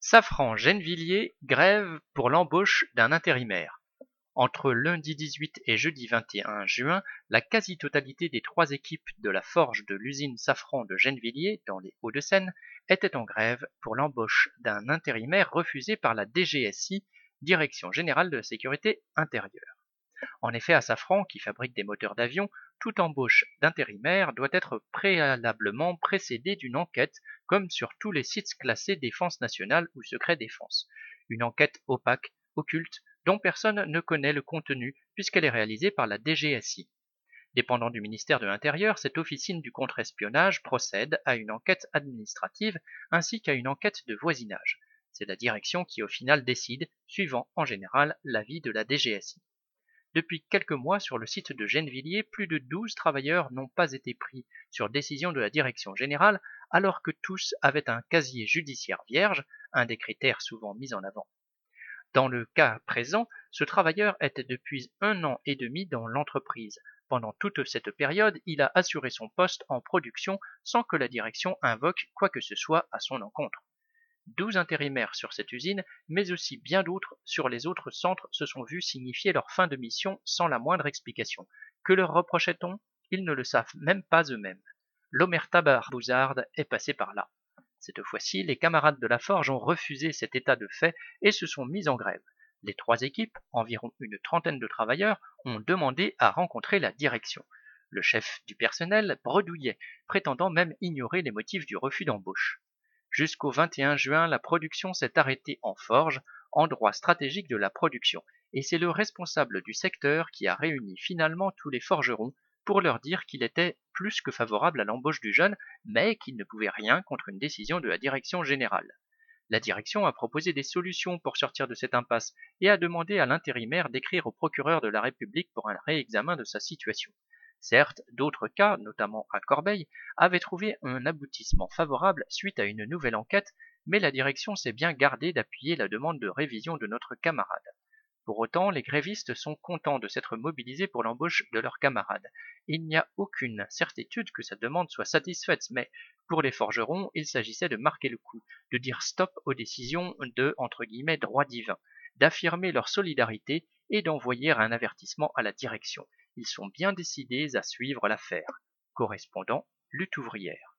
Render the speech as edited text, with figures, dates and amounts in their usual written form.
Safran-Gennevilliers grève pour l'embauche d'un intérimaire. Entre lundi 18 et jeudi 21 juin, la quasi-totalité des 3 équipes de la forge de l'usine Safran de Gennevilliers, dans les Hauts-de-Seine, étaient en grève pour l'embauche d'un intérimaire refusé par la DGSI, Direction générale de la sécurité intérieure. En effet, à Safran, qui fabrique des moteurs d'avion, toute embauche d'intérimaire doit être préalablement précédée d'une enquête, comme sur tous les sites classés défense nationale ou secret défense. Une enquête opaque, occulte, dont personne ne connaît le contenu puisqu'elle est réalisée par la DGSI. Dépendant du ministère de l'Intérieur, cette officine du contre-espionnage procède à une enquête administrative ainsi qu'à une enquête de voisinage. C'est la direction qui au final décide, suivant en général l'avis de la DGSI. Depuis quelques mois, sur le site de Gennevilliers, plus de 12 travailleurs n'ont pas été pris sur décision de la direction générale, alors que tous avaient un casier judiciaire vierge, un des critères souvent mis en avant. Dans le cas présent, ce travailleur était depuis 1 an et demi dans l'entreprise. Pendant toute cette période, il a assuré son poste en production sans que la direction invoque quoi que ce soit à son encontre. 12 intérimaires sur cette usine, mais aussi bien d'autres sur les autres centres se sont vus signifier leur fin de mission sans la moindre explication. Que leur reprochait-on? Ils ne le savent même pas eux-mêmes. L'omerta barbouzarde est passée par là. Cette fois-ci, les camarades de la forge ont refusé cet état de fait et se sont mis en grève. Les 3 équipes, environ une trentaine de travailleurs, ont demandé à rencontrer la direction. Le chef du personnel bredouillait, prétendant même ignorer les motifs du refus d'embauche. Jusqu'au 21 juin, la production s'est arrêtée en forge, endroit stratégique de la production, et c'est le responsable du secteur qui a réuni finalement tous les forgerons pour leur dire qu'il était plus que favorable à l'embauche du jeune, mais qu'il ne pouvait rien contre une décision de la direction générale. La direction a proposé des solutions pour sortir de cette impasse et a demandé à l'intérimaire d'écrire au procureur de la République pour un réexamen de sa situation. Certes, d'autres cas, notamment à Corbeil, avaient trouvé un aboutissement favorable suite à une nouvelle enquête, mais la direction s'est bien gardée d'appuyer la demande de révision de notre camarade. Pour autant, les grévistes sont contents de s'être mobilisés pour l'embauche de leurs camarades. Il n'y a aucune certitude que sa demande soit satisfaite, mais pour les forgerons, il s'agissait de marquer le coup, de dire stop aux décisions de « droit divin », d'affirmer leur solidarité et d'envoyer un avertissement à la direction. Ils sont bien décidés à suivre l'affaire. Correspondant, Lutte ouvrière.